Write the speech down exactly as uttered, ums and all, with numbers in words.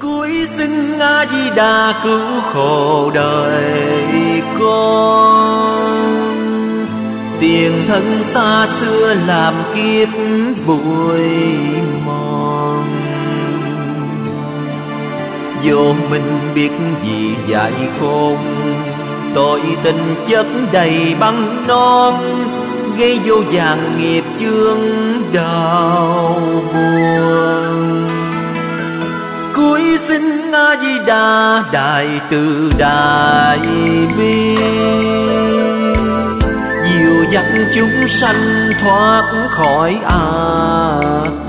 Cuối xin A Di Đà cứu khổ đời con. Tiền thân ta xưa làm kiếp bụi mòn, vô mình biết gì dạy khôn. Tội tình chất đầy băng non, gây vô vàn nghiệp chướng đau buồn. Cuối xin A Di Đà đại từ đại bi, dìu dắt chúng sanh thoát khỏi ác